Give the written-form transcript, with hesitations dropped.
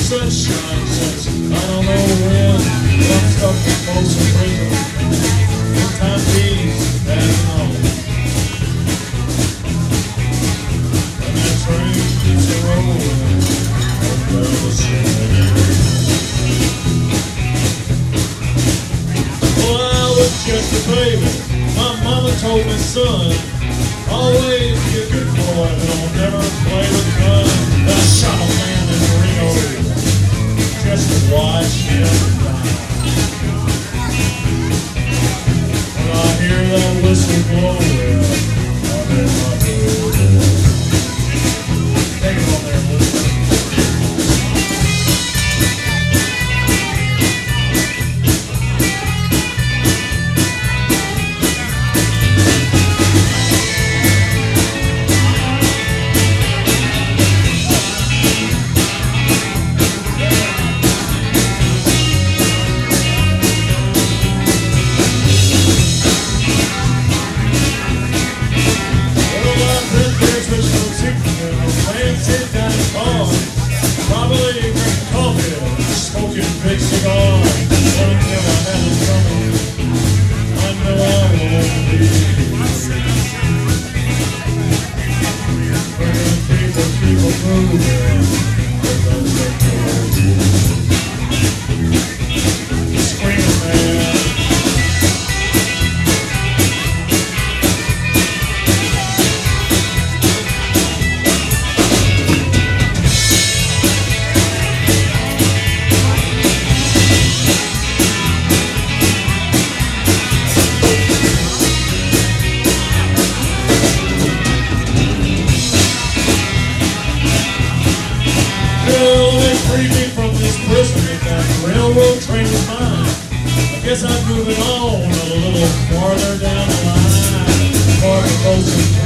sunshine since I don't know when. But I'm stuck in Folsom Prison. Time beats passing on. And that train keeps a rolling over the city. Well, I was just a baby. My mama told me, son, always be a good boy, don't never play with guns. I shot a man in Reno just to watch him die. When I hear that whistle blow, I'm in my hood. Take it on there, Elizabeth. Probably drinking coffee, smoking big cigars. But it never had a stomach. I know I won't be. Bringing people moving. Screaming, man. From this prison, that railroad train was mine. I guess I'm moving on a little farther down the line. Far from Folsom